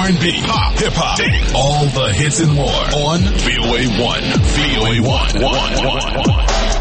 R&B, pop, hip-hop, all the hits and more on VOA1. VOA1.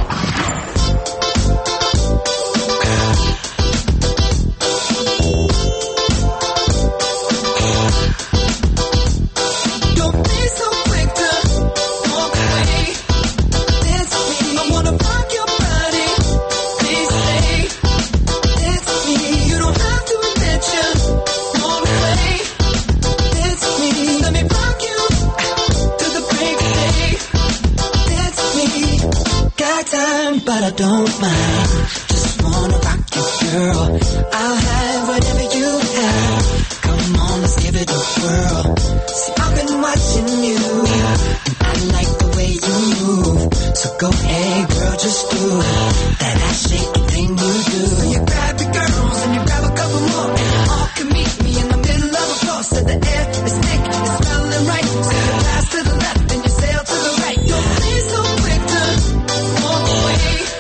But I don't mind, just wanna rock you, girl. I'll have whatever you have. Come on, let's give it a whirl. See, I've been watching you, and I like the way you move. So go ahead, girl, just do that ass shaking thing you do. You grab your girls and you grab a couple more, and you all can meet me in the middle of the floor. So the air is thick, it's smelling right. So you pass to the left and you sail to the right. Don't be so quick to walk away.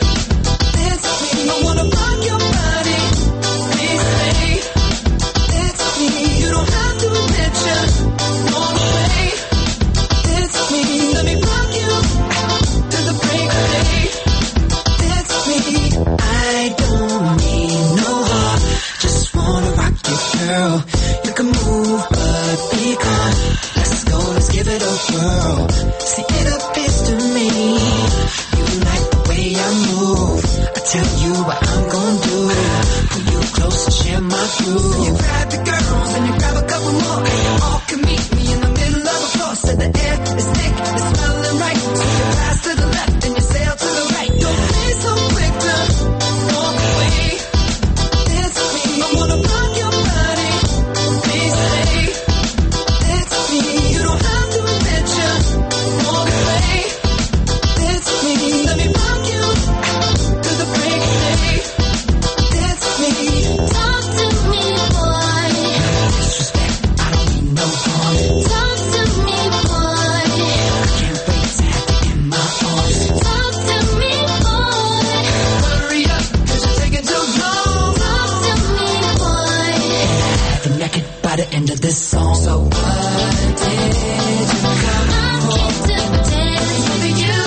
I wanna rock your body, please stay. It's me, you don't have to admit you walk away. It's me, let me rock you to the break of day. It's me, I don't need no heart, just wanna rock you, girl. You can move, but be calm. Let's go, let's give it a whirl. See, it appears to me you like the way I move. I tell you what I'm gonna do. Pull you close and share my groove. So you grab your girls and you grab a couple more, and you all can meet me in the middle of the floor. So the air is thick, it's smelling right. So you pass to the left and you sail to the right. Don't be so quick to walk away. It's me, I wanna rock your body, please stay. It's me, you don't have to admit you walk away. It's me, let me rock you to the break of day. It's me. Talk to me, boy. No disrespect, I don't mean no harm. Talk to me, boy. I can't wait to have you in my arms. Talk to me, boy. Hurry up, 'cause you're taking too long. Talk to me, boy. And I have you naked by the end of this song. So what did you come for? I'm here to dance with you.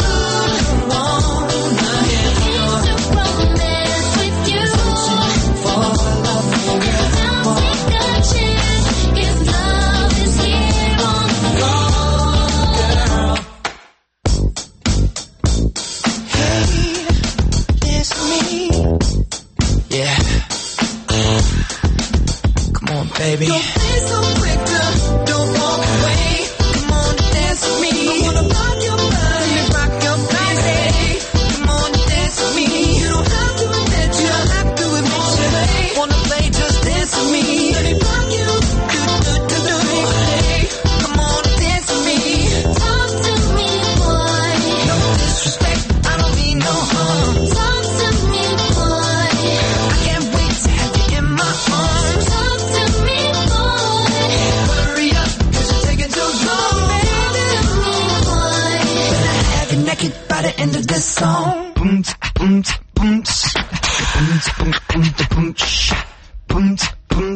Baby. Don't be so quick to don't walk away. Come on and dance with me. I wanna rock your body, rock your body. Come on and dance with me. You don't have to admit you, don't have to admit you. Wanna play, just dance with me. Let me rock you, do. Come on and dance with me. Talk to me, boy. No disrespect, I don't mean no harm. Talk to me, boy. I can't wait to have you in my arms. Talk to me, boy. Hurry up, 'cause you're taking too long, baby. When I have you naked by the end of this song. Boom, boom, boom, boom, boom, boom, boom, boom, boom, boom,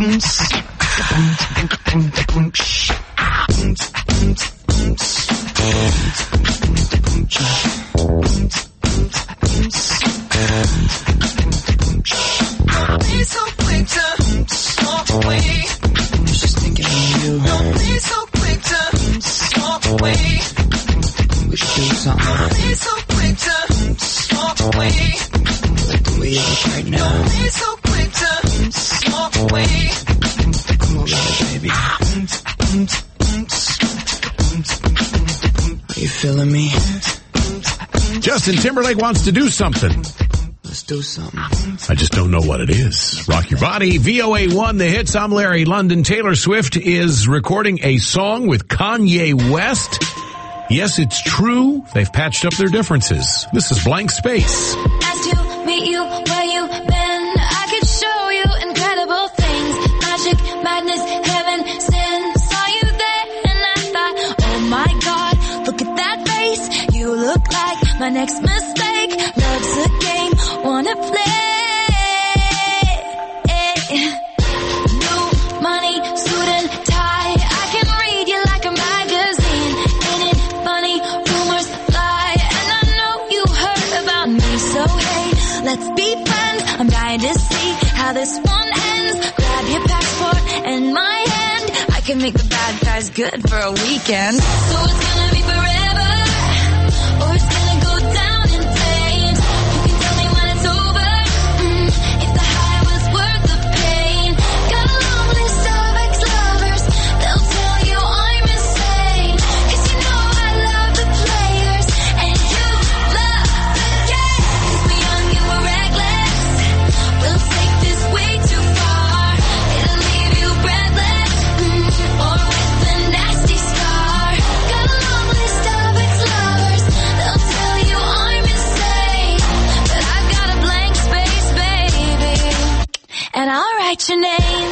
boom, Don't be so quick to walk away. I was just thinking of you. Don't be so quick to walk away. We should do something. Don't be so quick to walk away. Like the way you look right now. Don't be so quick to walk away. Come over here, baby. Are you feeling me? Justin Timberlake wants to do something. Let's do something. I just don't know what it is. Rock your body. VOA1, the hits. I'm Larry London. Taylor Swift is recording a song with Kanye West. Yes, it's true. They've patched up their differences. This is Blank Space. Asked you, meet you, where you been. I could show you incredible things. Magic, madness, heaven, sin. Saw you there and I thought, oh my God, look at that face. You look like my next mistake. Love's a game, wanna play. New money, suit and tie. can make the bad guys good for a weekend. So it's gonna be forever, or it's gonna go down in flames. You can tell me when it's over, if the high was worth the pain. Got a long list of ex-lovers, they'll tell you I'm insane. 'Cause you know I love the players, and you love the game. 'Cause we're young and we're reckless, we'll take this way too far. It'll leave you breathless, or with a nasty scar. Got a long list of ex-lovers, they'll tell you I'm insane. But I've got a blank space, baby, and I'll write your name.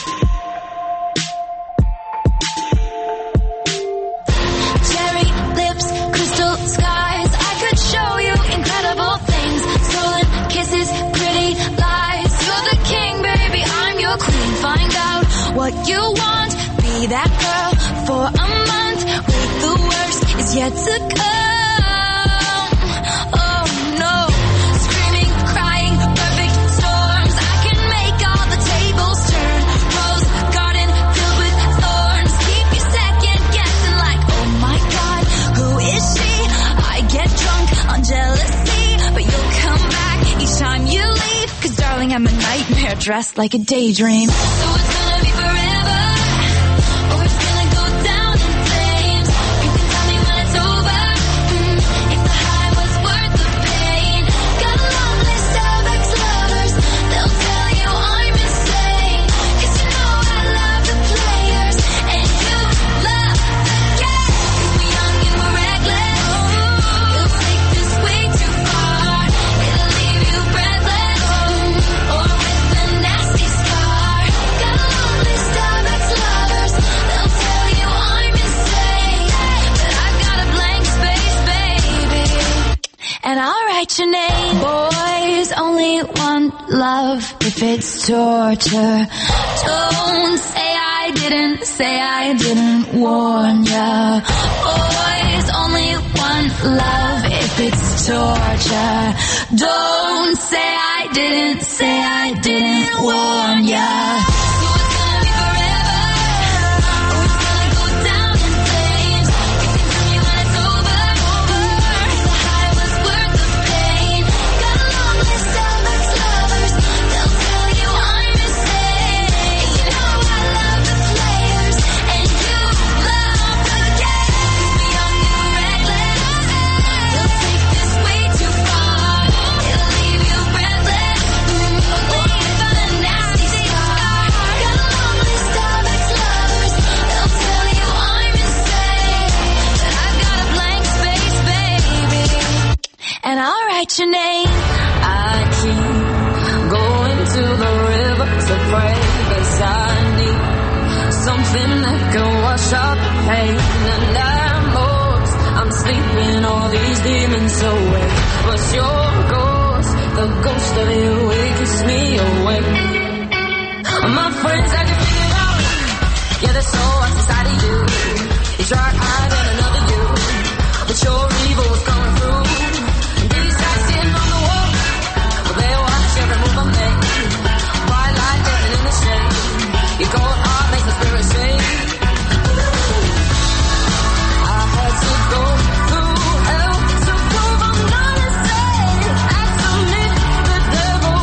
Cherry lips, crystal skies, I could show you incredible things. Stolen kisses, pretty lies. You're the king, baby, I'm your queen. Find out what you want, be that girl for a month. Wait, the worst is yet to come. Oh no, screaming, crying, perfect storms. I can make all the tables turn. Rose garden filled with thorns. Keep you second guessing like, oh my God, who is she? I get drunk on jealousy, but you'll come back each time you leave. 'Cause darling, I'm a nightmare dressed like a daydream. So it's gonna be forever, or it's gonna go down in flames. You can tell me when it's over, if the high was worth the pain. Got a long list of ex-lovers, they'll tell you I'm insane. 'Cause you know I love the players, and you love the game. 'Cause we're young and we're reckless, we'll take this way too far. It'll leave you breathless, or with a nasty scar. Got a long list of ex-lovers, they'll tell you I'm insane. But I've got a blank space, baby, and I'll write your name. Boys only want love if it's torture. Don't say I didn't warn ya. Boys only want love if it's torture. Don't say I didn't warn ya. So it's gonna be forever, or it's gonna go down in flames. You can tell me when it's over, if the high was worth the pain. Got a long list of ex-lovers, they'll tell you I'm insane. You know I love the players, and you love the game. 'Cause we're young and we're reckless, we'll take this way too far. It'll leave you breathless, or with a nasty scar. Got a long list of ex-lovers, they'll tell you I'm insane. But I've got a blank space, baby, and I'll write your name. I keep going to the river to pray, 'cause I need something that can wash out the pain. And I'm sleeping all these demons away. But your ghost, the ghost of you, it keeps me awake. My friends, I can figure it out. Yeah, there's so much inside of you. You try hiding another you, but your evil's coming through. And these guys sitting on the wall, well, they watch every move I make. Bright light burning in the shade. Your cold heart makes the spirit shake. I had to go through hell to prove I'm not insane. Had to meet the devil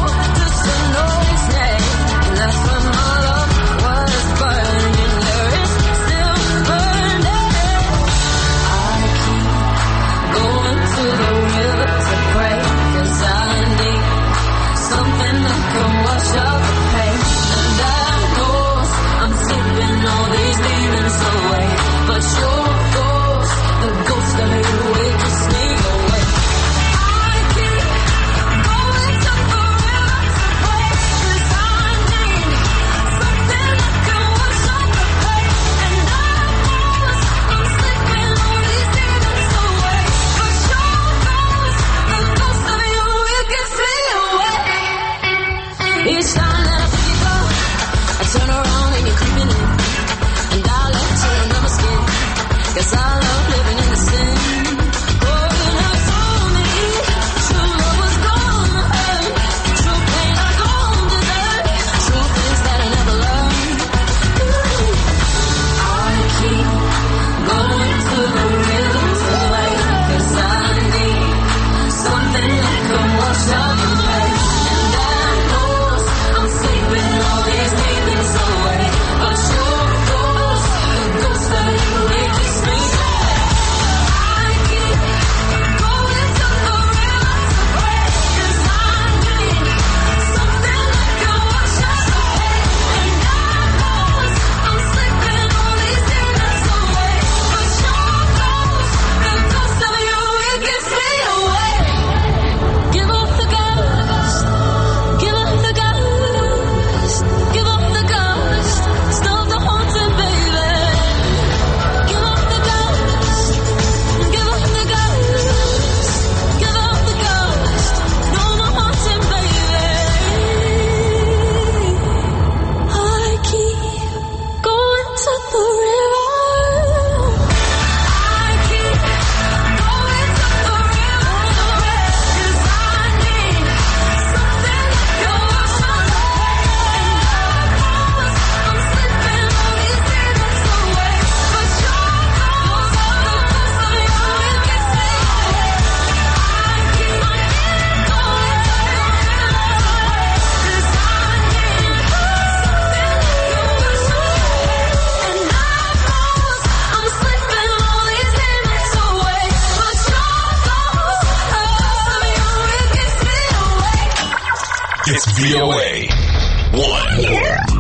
It's VOA 1.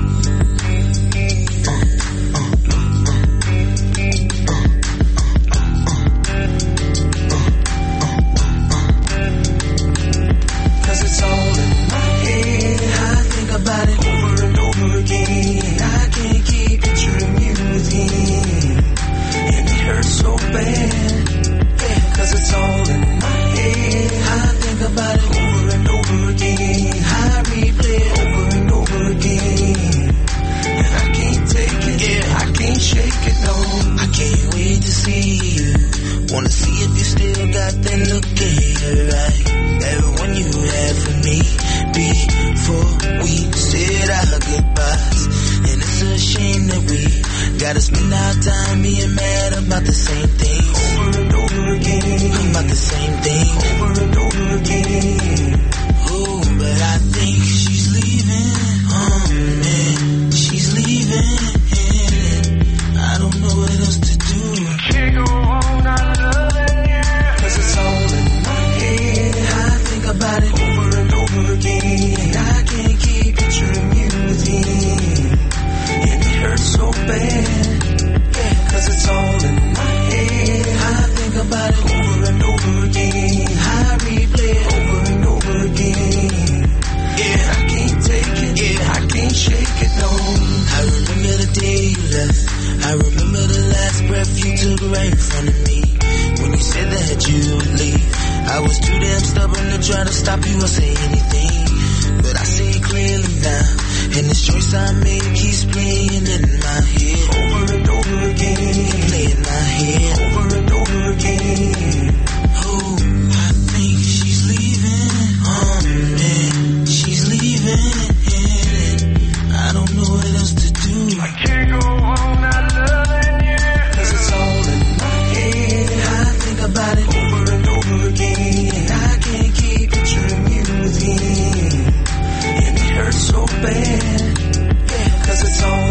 It's all in my head. I think about it over and over again. I can't keep picturing you with him, and it hurts so bad. Yeah, 'cause it's all in my head. I think about it over and over again. I replay it over and over again, and I can't take it. Yeah, I can't shake it. No, I can't wait to see you. Wanna see if you still got that look in your eye, that one you had for me before we said our goodbyes. And it's a shame that we gotta spend our time being mad about the same thing over and over again, about the same thing over and over again. Oh, but I think she's leaving. Oh man, she's leaving. I don't know what else to do. Can't go on not loving you. 'Cause it's all in my head. I think about it over and over again. I can't keep picturing you with him, and it hurts so bad. Yeah, 'cause it's all in my head. I think about it over and over again. I replay it over and over again. Yeah, I can't take it. Yeah, I can't shake it. No, I remember the day you left. I remember the last breath you took right in front of me. When you said that you would leave, I was too damn stubborn to try to stop you or say anything. But I see it clearly now, and this choice I made keeps playing in my head over and over again, playing in my head over and over again. Oh, I think she's leaving. Oh man, she's leaving. I don't know what else to do. I can't go on not loving you. 'Cause it's all in my head. I think about it over and over again. I can't keep picturing you with him, and it hurts so bad. Yeah, 'cause it's all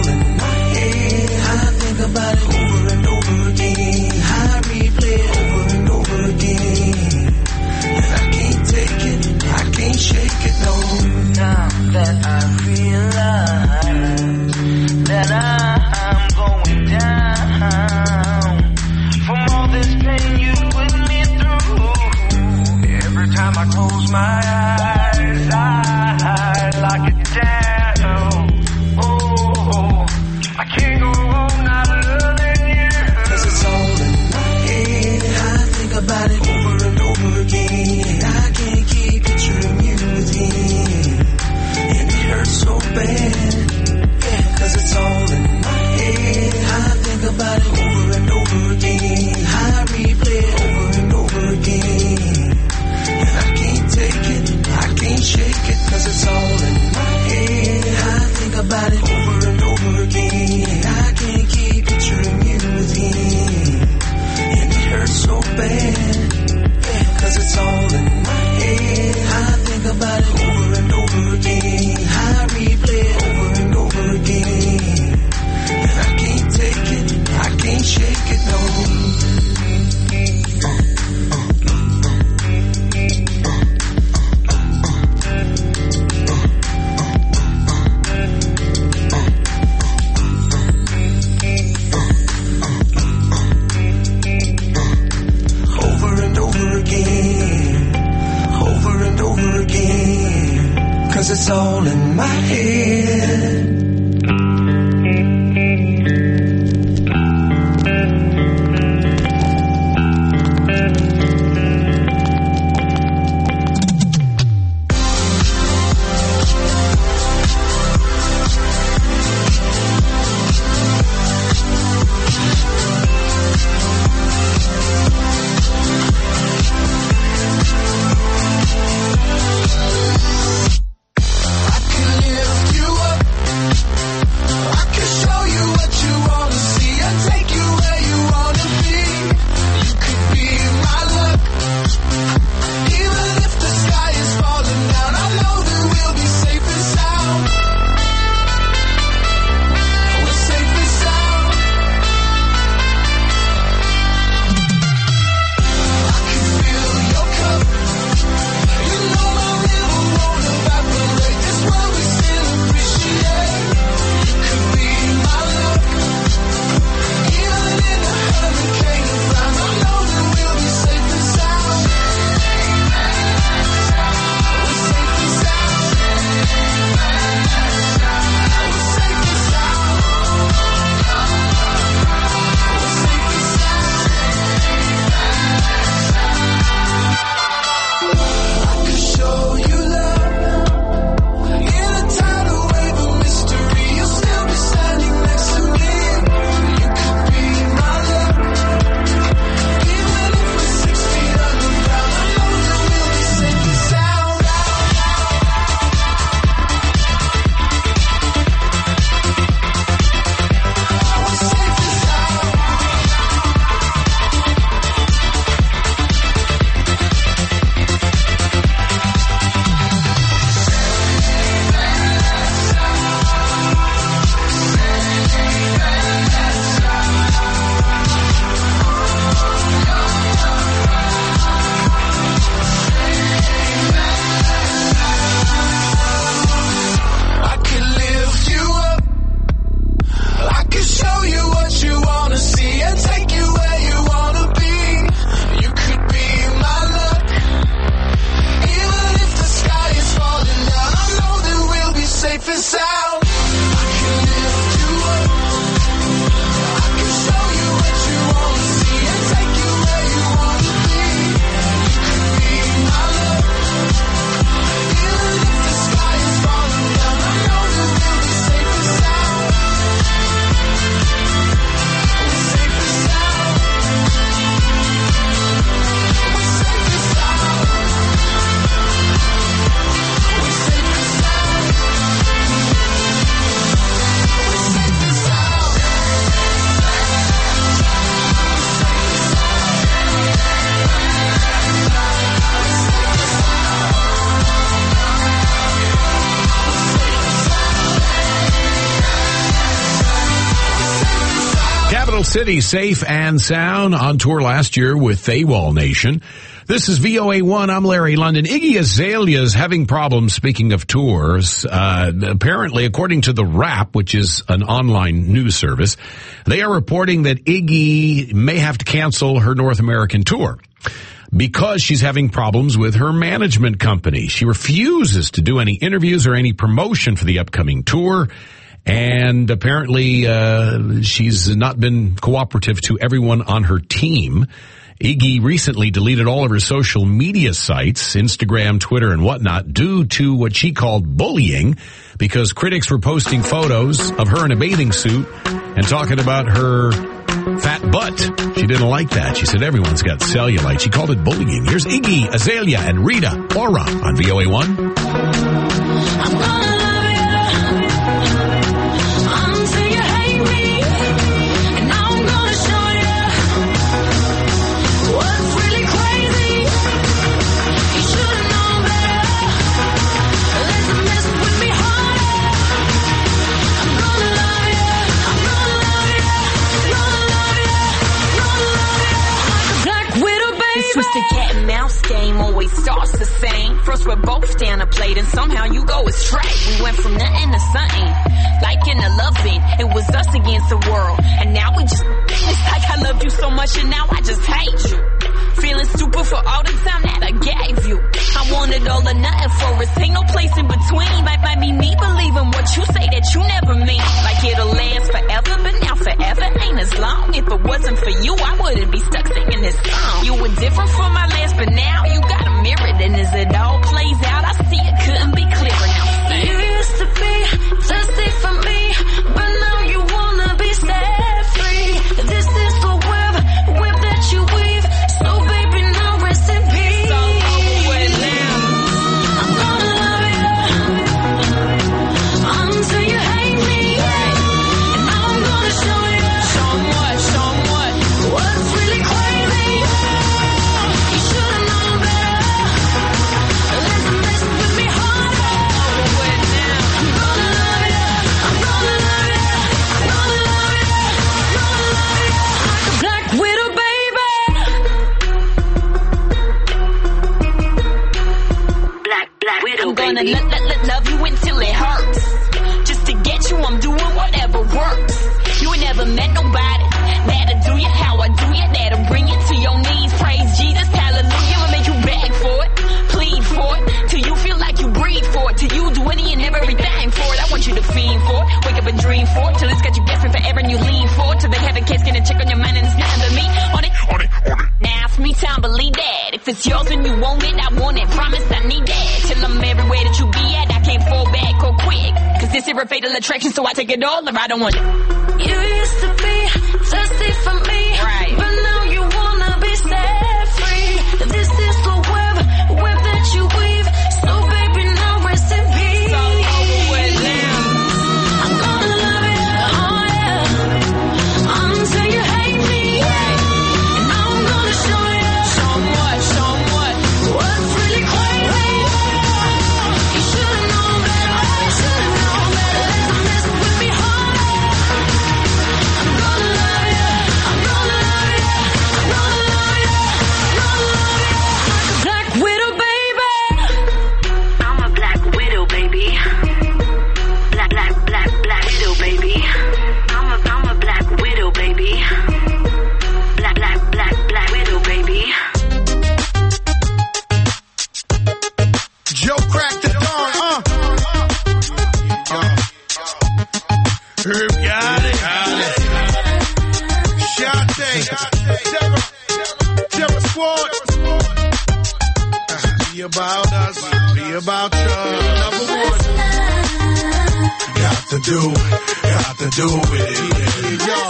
Capital City, safe and sound, on tour last year with AWOL Nation. This is VOA1. I'm Larry London. Iggy Azalea is having problems, speaking of tours. Apparently, according to The Wrap, which is an online news service, they are reporting that Iggy may have to cancel her North American tour because she's having problems with her management company. She refuses to do any interviews or any promotion for the upcoming tour. And apparently, she's not been cooperative to everyone on her team. Iggy recently deleted all of her social media sites, Instagram, Twitter, and whatnot, due to what she called bullying, because critics were posting photos of her in a bathing suit and talking about her fat butt. She didn't like that. She said everyone's got cellulite. She called it bullying. Here's Iggy Azalea and Rita Ora on VOA1. I'm gonna love you until you hate me, and I'm gonna show you what's really crazy. You should've known better. Let's mess with me harder. I'm gonna love you. I'm gonna love you. Gonna love you. Gonna love you like a black widow, baby. This twisted cat and mouse game always starts the same. First we're both down a plate and somehow you go astray. We went from nothing to something, like in a loving. It was us against the world, and now we just, it's like I loved you so much and now I just hate you. Feeling stupid for all the time that I gave you. I wanted all or nothing for us, ain't no place in between. Might be me believing what you say that you never mean. Like it'll last forever, but now forever ain't as long. If it wasn't for you, I wouldn't be stuck singing this song. You were different from my last, but now you got a mirror. And as it all plays out, I see it couldn't be clearer. Now You used to be thirsty for me, but now you wanna be set free. This is the web that you weave. So baby, now rest in peace. it's all over with now. I'm gonna love you until you hate me, and I'm gonna show you Show 'em what, show 'em what. what's really crazy. You should've known better. Let's mess with me harder. Over with now. I'm gonna love you. I'm gonna love you. I'm gonna love you. Gonna love you like a black widow, baby. Black widow, I'm gonna baby. love you until it hurts. Just to get you, I'm doing whatever works. You ain't never met nobody that'll do you how I do you, that'll bring you to your knees. Praise Jesus, hallelujah, I'll make you beg for it, plead for it, till you feel like you breathe for it, till you do any and everything for it. I want you to fiend for it, wake up and dream for it, till it's got you guessing forever and you lean for it, till they have a case, get a check on your mind and it's nothing but me on it. Now it's me time, believe that. If it's yours and you want it, I want it. Promise I need that. Till I'm everywhere that you be at, I can't fall back or quick. Cause this here a fatal attraction, so I take it all or I don't want it. You used to be thirsty for me, Right. but now you wanna be set free. This is the web that you weave. So baby, now rest in peace. It's all over with now. I'm gonna love you, oh yeah, until you hate me, and I'm gonna show you Show 'em what, show 'em what. what's really crazy. You should've known better. You should've known better. Let's mess with me harder. I'm gonna love you. I'm gonna love you. I'm gonna love you. Gonna love you like a black widow, baby. I'm a black widow, baby. Black widow, baby. I'm a black widow, baby. Black widow, baby. Joe cracked the dawn, Herb got it. Shante. Terror Squad. Be about us. Be about you. Number one. Got to do with it. Y'all.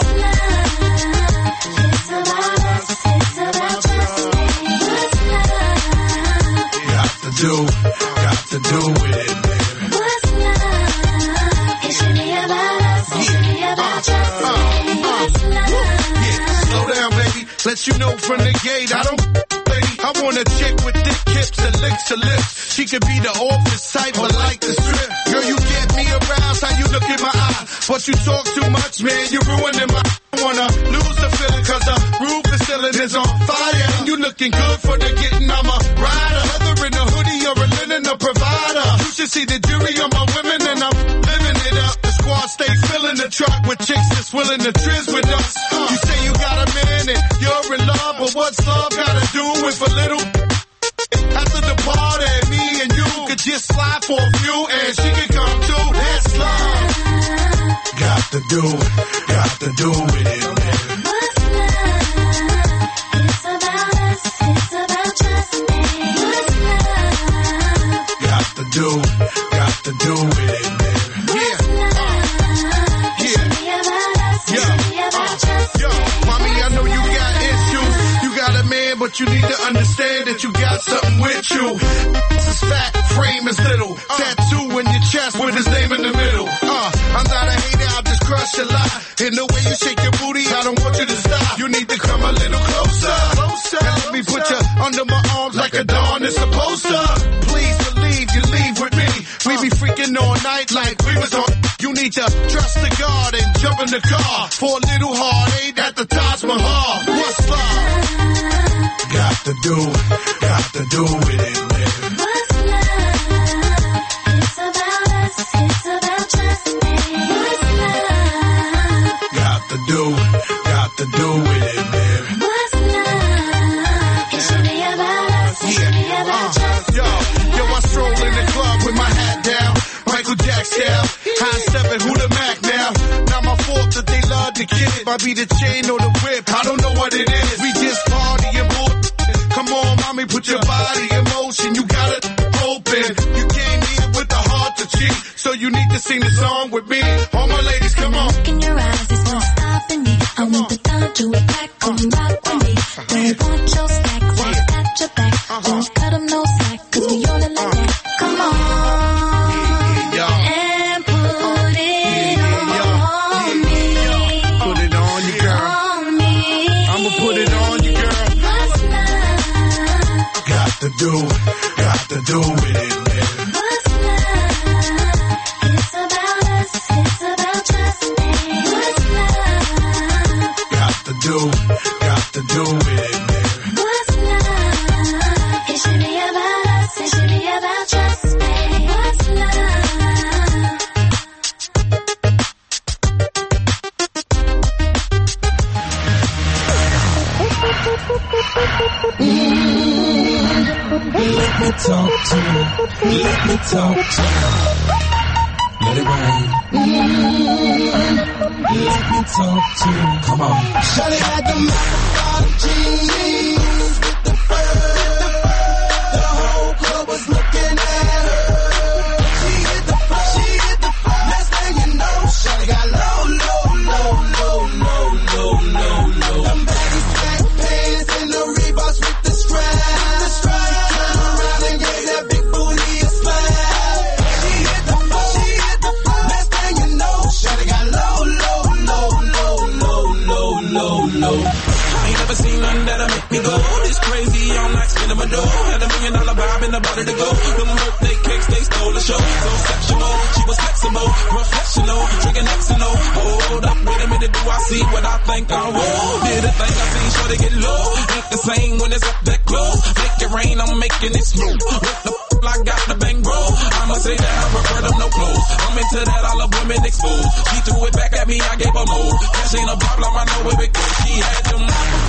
Got to do with it, baby. What's love? It should be about us. It should be about just what's love? Yeah, slow down, baby. Let you know from the gate, I don't, baby. I want a chick with thick hips and licks her lips. She could be the office type, but like the strip. Girl, you get me aroused, how you look in my eye. But you talk too much, man, you're ruining my wanna lose the feeling cause the roof is ceiling is on fire. And you looking good for the getting, I'm a rider. Whether in a hoodie or a linen, a provider. You should see the jury on my women and I'm living it up. The squad stay filling the truck with chicks that's willing to trizz with us. You say you got a man and you're in love, but what's love gotta do with a little? After the party, me and you could just slide for a few and she can come through. That's love. Got to do with it, man. What's love? It's about us, it's about trust me. What's love? Got to do with it, man. What's love? It should be about us, it should be about trust me. Yo, mommy, I know you got issues. You got a man, but you need to understand that you got something with you. This is fat, frame is little. Tattoo in your chest with his name in the middle. I'm not a hater, I'll just crush a lot. In the way you shake your booty, I don't want you to stop. You need to come a little closer. And let me put you under my arms like a dawn is supposed to. Please believe you leave with me. We be freaking all night like we was on. You need to trust the God and jump in the car for a little heartache at the Taj Mahal. What's love? Got to do with it, man. What's love? It's about us, it's about trust me. What's love? Got to do with it, man. What's love? It should be about us, it should be about trust me. Yo, I stroll in the club with my hat down, Michael Jackson style, high stepping, who the Mac now? Not my fault that they love the kid. Might be the chain or the whip, I don't know what it is. We just party and bull. Come on, mommy, put your body in motion. You got it open. You came here with the heart to cheat, so you need to sing the song with me. All my ladies, come on. Look in your eyes, there's no stopping me. I want the time to attack, come rock with me. Don't want your stacks, I got your back. Don't cut them no slack, cause we all like that. Come on, and put it on me. Put it on you, girl. On me. I'ma put it on you, girl. What's love? Got to do with it, man. What's love? It's about us, it's about trust me. What's love? Got to do with it, man. What's love? It should be about us, it should be about trust me. What's love? Let me talk to you. Let me talk to you. Let it rain. Let me talk to you. Come on. Shawty had the mouth jeans with the fur. The whole club was looking at her. She hit the floor. Next thing you know, shawty got low. Them baggy black pants and the Reeboks with the strap. Turn around and gave that big booty a slap. She hit the floor. Next thing you know, shawty got low. I ain't never seen nothing that'll make me go this crazy. I'm like spinning my dough. Had $1 million vibe in the body to go. Them birthday cakes, they stole the show. So sexual, she was flexible, professional, drinking Xano. Hold up, wait a minute, do I see what I think I will? Did a thing I seen, sure to get low. Ain't the same when it's up that close. Make it rain, I'm making it smooth. What the I got the bang bro. I'ma say that I prefer them no clothes. I'm into that, I love women exposed. She threw it back at me, I gave her more. Cash ain't a problem, I know it because she had them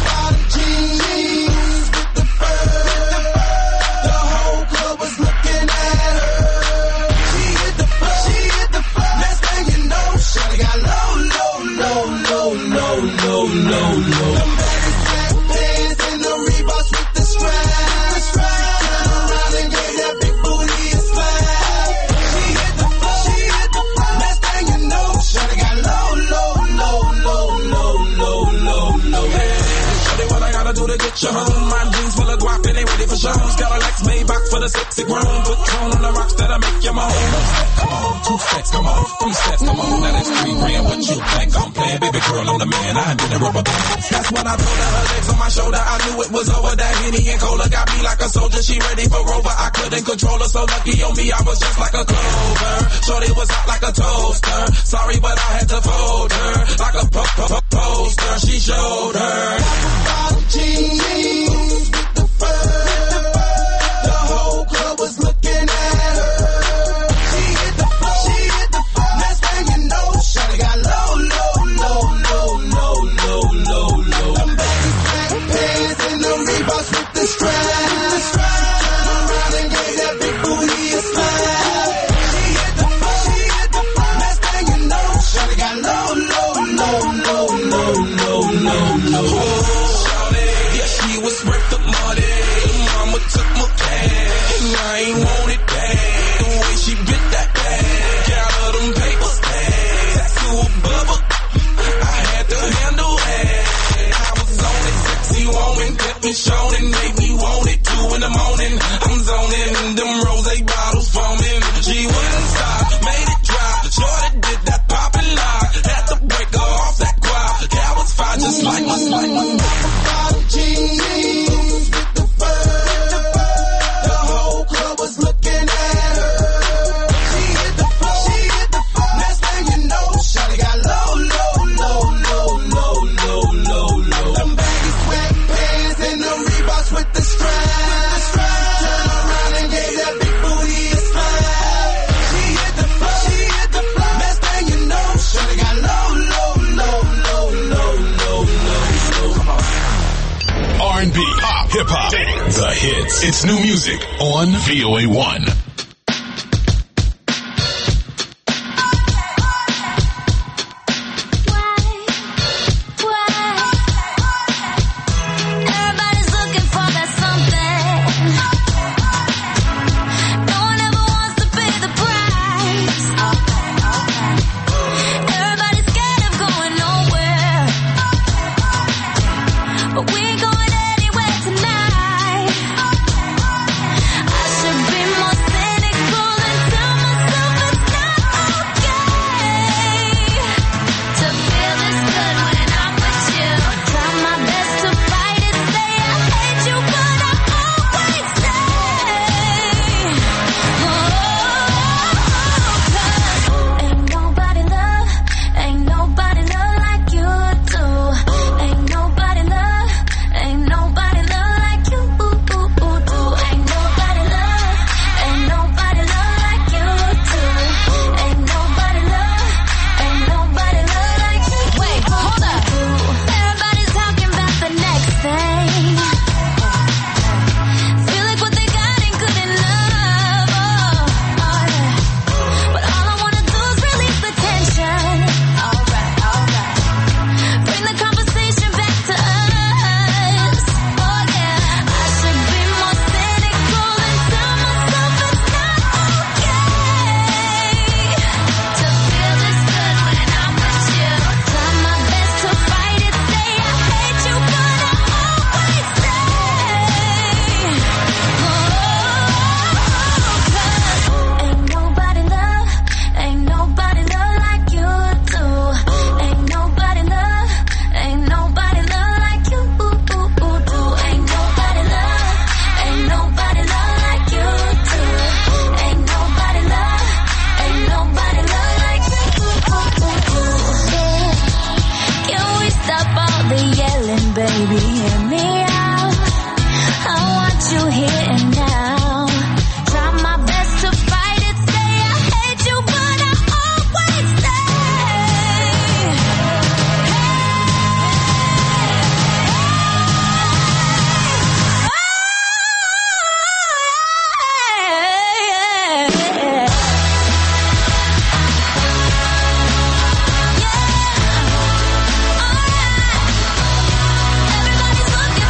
jeans with the fur. The whole club was looking at her. She hit the floor. Next thing you know, shawty got low. Them baggy black pants and the Reeboks with the strap. Turn around and gave that big booty a slap. She hit the floor. Next thing you know, shawty got low. Shawty, what I gotta do to get you home? My jeans full of guap and they ready for shows. Got a Lex Maybach for the sexy grown. Put tone on the rocks that'll make you moan. Come on, 2 steps, come on, 3 steps, come on. Now that's 3 grand. What you think I'm playing? Baby girl, I'm the man. I ain't been a rubber band. That's when I told her legs on my shoulder. I knew it was over. That Henny and Cola got me like a soldier. She ready for Rover. I couldn't control her. So lucky on me, I was just like a clover. Shorty was hot like a toaster. Sorry, but I had to fold her like a poster. shoulder. The hits. It's new music on VOA1. Everybody's looking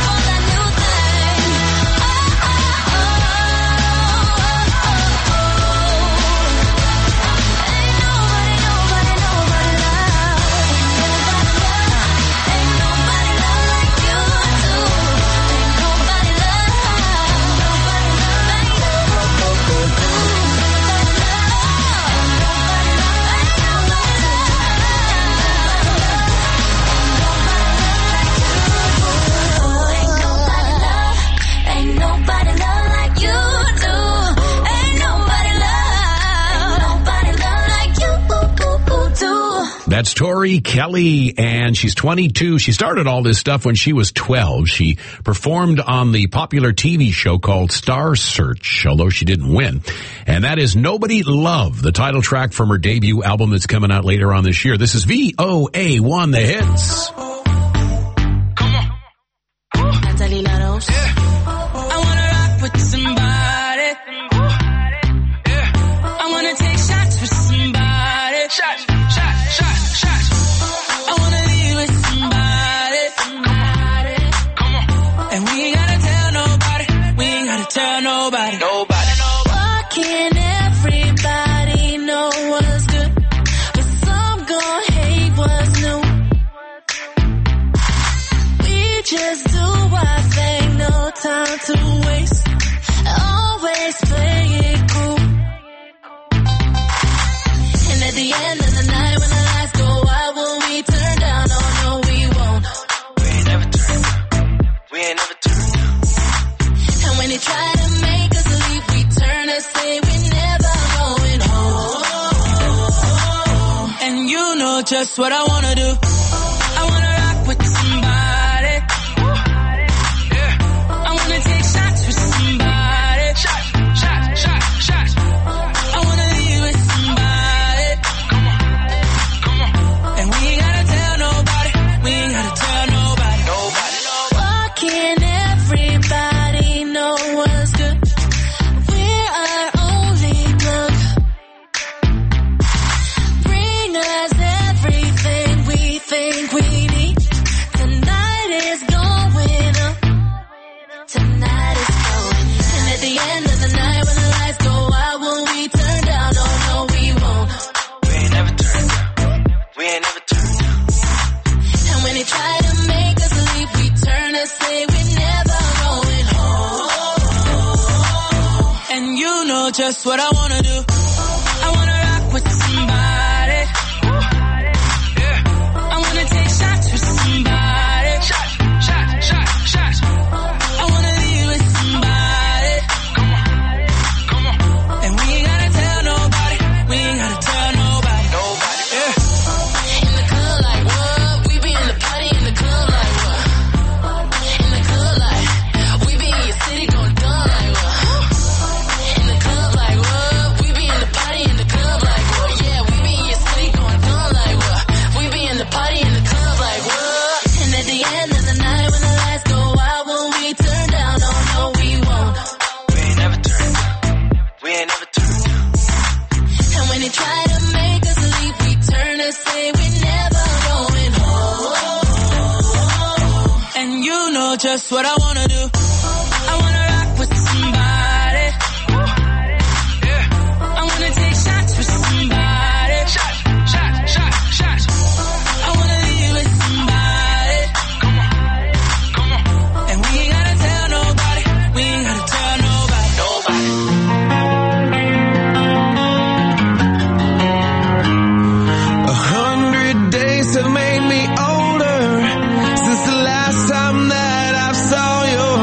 That's Tori Kelly, and she's 22. She started all this stuff when she was 12. She performed on the popular TV show called Star Search, although she didn't win. And that is Nobody Love, the title track from her debut album that's coming out later on this year. This is VOA1, The Hits. I wanna rock with somebody. I wanna take shots with somebody. Shots. I wanna leave with somebody. Come on. And we ain't gotta tell nobody. We ain't gotta tell nobody. Why can't everybody know what's good? But some gon' hate what's new. We just do our thing, no time to waste. Always play it cool. And at the end of the night, when the lights go out, will we turn down? Oh no, we won't. We ain't never turn down. And when they try to make us leave, we turn and say we're never going home. And you know just what I wanna do. I wanna rock with somebody. I wanna take shots with somebody. Shots. I wanna leave with somebody. Come on. And we ain't gotta tell nobody. Why can't everybody know what's good? We're our only plug. Bring us everything we think we need. Tonight is going up. Tonight is going. And at the end of the night, when the lights go out, will we turn down? Oh no, we won't. We ain't never turn down. And when they try to make us leave, we turn and say we're never going home. And you know just what I wanna do. I wanna rock with somebody. I wanna take shots with somebody. Shots. I wanna leave with somebody. Come on. And we ain't gotta tell nobody. Yeah. In the club like what? We be in the party in the club like what? In the club like we be in your city going dumb like what? In the club like what? We be in the party in the club like what? Yeah, we be in your city going dumb like what? We be in the party in the club like what? And at the end of the night, when the lights go out, will we turn down? Oh no, we won't. We ain't never turn down. And when they try to make us leave, we turn and say we're never going home. And you know just what I wanna do. I wanna rock with somebody. I wanna take shots with somebody. Shots. I wanna leave with somebody. Come on. And we ain't gotta tell nobody. 100 days have made me older since the last time that I saw your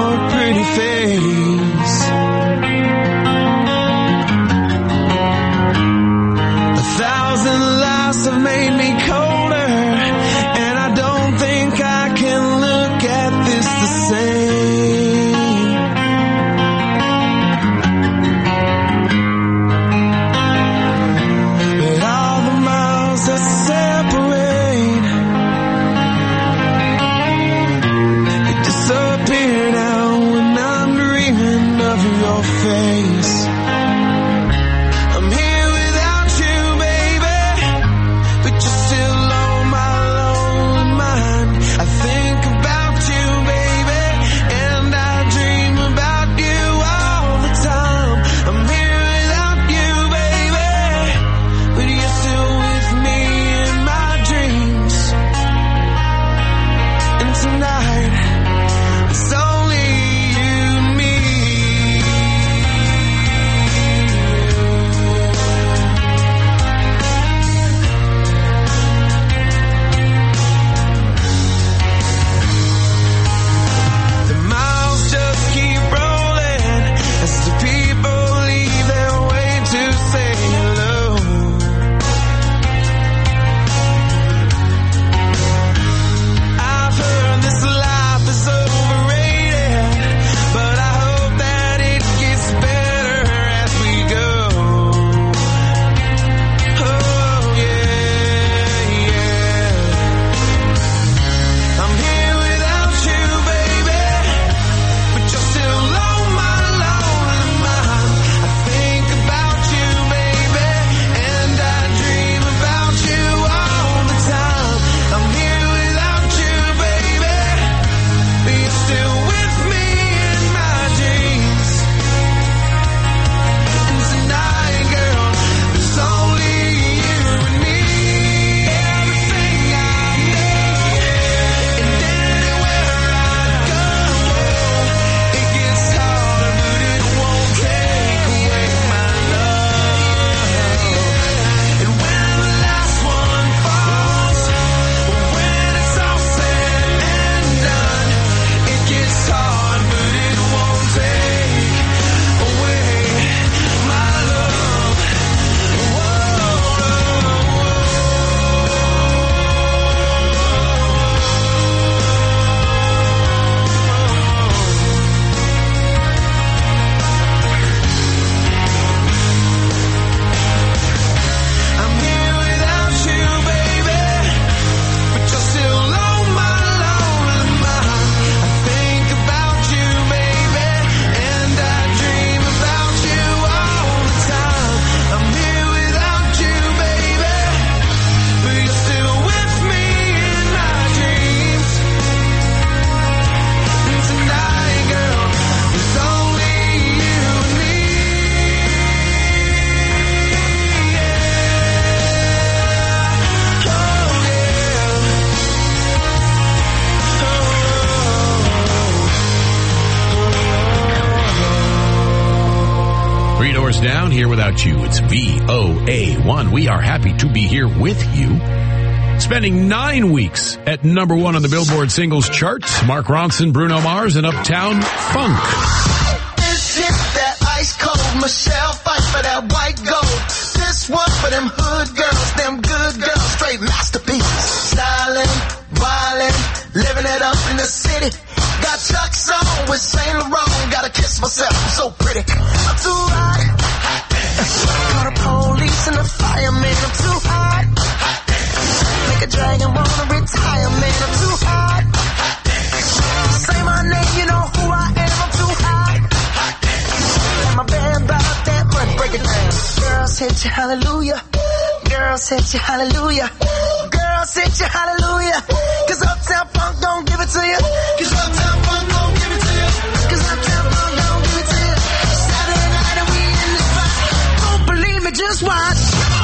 doors down, here without you. It's VOA1. We are happy to be here with you. Spending 9 weeks at number 1 on the Billboard singles chart. Mark Ronson, Bruno Mars, and Uptown Funk. This is that ice cold Michelle fight for that white gold. This one for them hood girls, them good girls, straight masterpieces. Styling, wildin', living it up in the city. Got Chuck's on with Saint Laurent. Gotta kiss myself, I'm so pretty. I'm too hot. Call the police and the fireman. I'm too hot. Make a dragon wanna retire, man. I'm too hot. Say my name, you know who I am. I'm too hot. And my band bought that money. Break it down. Girls hit you, hallelujah. Girls hit you, hallelujah. Girls hit you, hallelujah. Cause Uptown Funk don't give it to you. Cause Uptown Funk don't give it to you. Cause Uptown Funk don't give it to you. Saturday night and we in the spot. Don't believe me, just watch.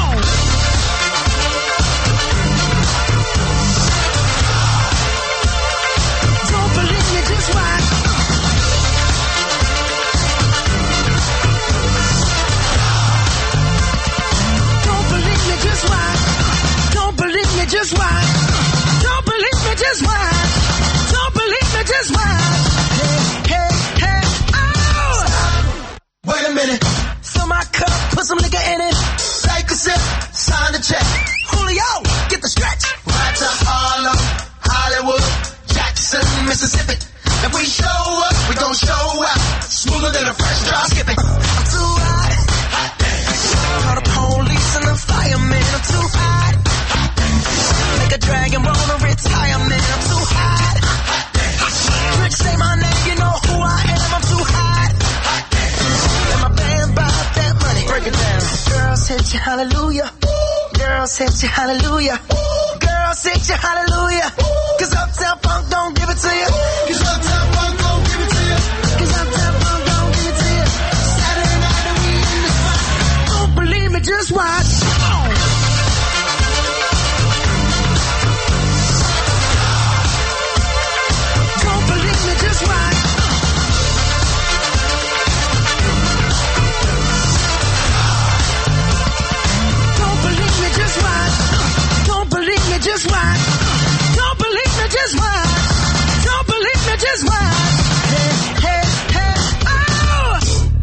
Don't believe me, just watch. Don't believe me, just watch. Don't believe me, just watch. Don't believe me, just watch. Don't believe me, just watch. Hey, hey, hey, oh! Wait a minute. Fill my cup, put some liquor in it. Take a sip, sign the check. Julio, get the stretch. Right to Harlem, Hollywood, Jackson, Mississippi. If we show up, we gon' show out. Smoother than a fresh drop skipping. I'm too hot. Call the police and the fireman. I'm too hot. Make a dragon wanna retire, man. I'm too hot. Trick, say my name, you know who I am. I'm too hot. And my band bought that money. Break it down. Girls hit you, hallelujah. Girls hit you, hallelujah. Girls hit you, hallelujah. Cause Uptown Funk don't give it to you. Cause Uptown Funk don't give it to you. Cause Uptown Funk don't give it to you. Saturday night and we in the spot. Don't believe me, just watch. Don't believe me, just watch. Don't believe me, just watch. Don't believe me, just watch. Don't believe me, just watch. Don't believe me, just watch. Hey, hey, hey, oh!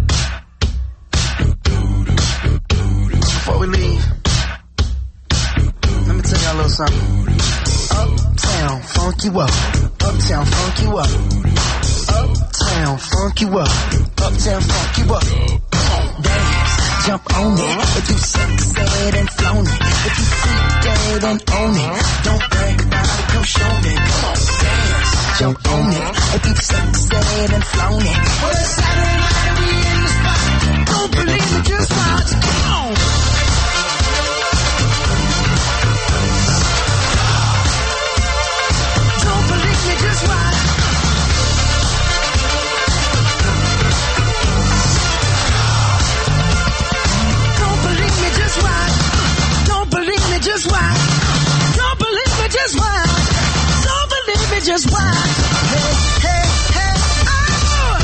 Before we leave, let me tell y'all a little something. Uptown, funk you up. Uptown, funk you up. Uptown, funk you up. Uptown, funk you up. Come on, dance, jump on it. If you succeed and flown it. If you freak dead and own it. Don't brag about it, come show me. Come on, dance, jump on it. If you succeed and flown it. Well, it's Saturday night and we in the spot. Don't believe me, just watch. Come on. Don't believe me, just watch. Don't believe me, just watch. Don't believe me, just watch. Don't believe me, just watch. Don't believe me, just watch. Hey, hey, hey, oh!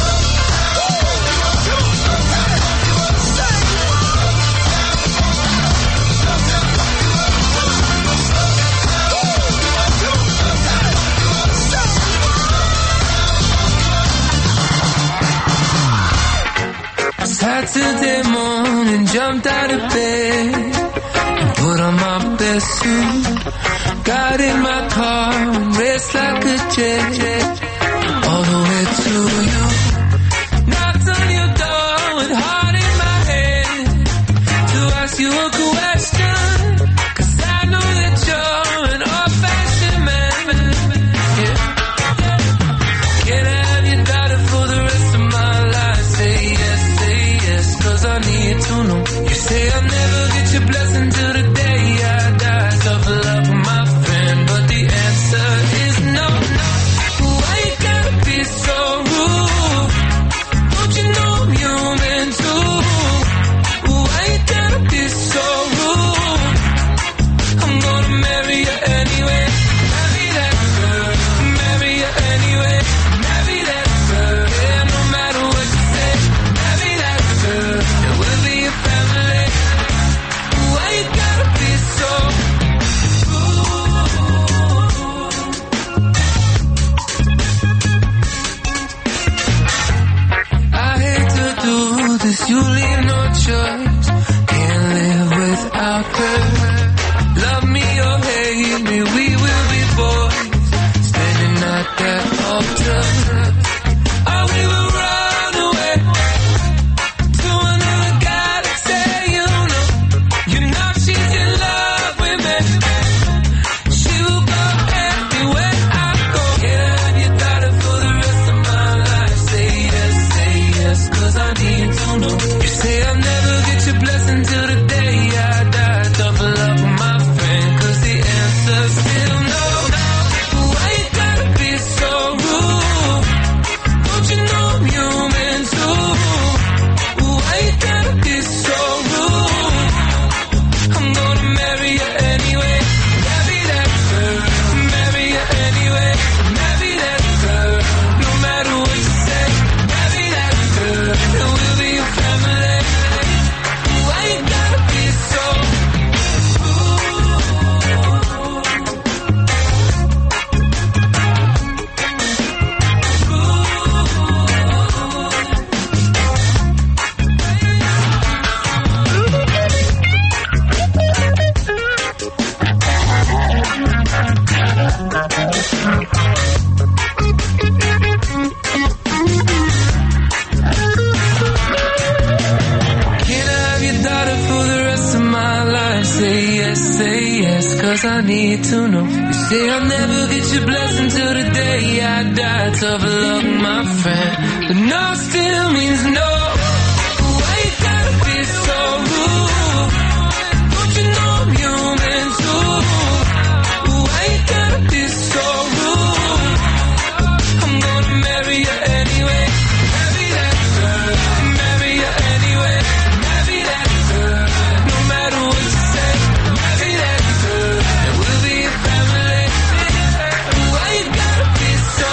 Saturday morning, jumped out of bed and put on my best suit. Got in my car and raced like a jet all the way to you. Knocked on your door with heart in my head to ask you a question. 'Cause I know that you're an old-fashioned man. Yeah. Can I have your daughter for the rest of my life? Say yes, 'cause I need to know. You say I'll never get your blessing till the day I die. Tough love, my friend, but the answer is no, no. Can I have your daughter for the rest of my life? Say yes, cause I need to know. You say I'll never get your blessing till the day I die. Tough luck, my friend, but no still means no. Why you gotta be so rude? Don't you know I'm human too? Why you gotta be so rude? I'm gonna marry you anyway. Marry that girl. Marry you anyway. Marry that girl. No matter what you say. Marry that girl. And we'll be a family. Why you gotta be so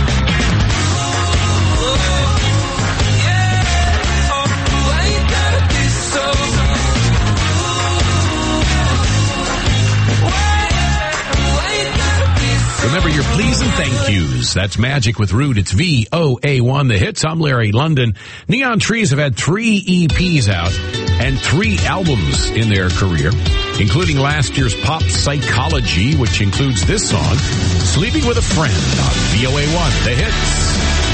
yeah. Oh, why you gotta be so why you gotta be so. Remember your please and thank yous. That's Magic with Rude. It's VOA1, the hits. I'm Larry London. Neon Trees have had 3 EPs out and 3 albums in their career, including last year's Pop Psychology, which includes this song, Sleeping with a Friend, on VOA1, the hits.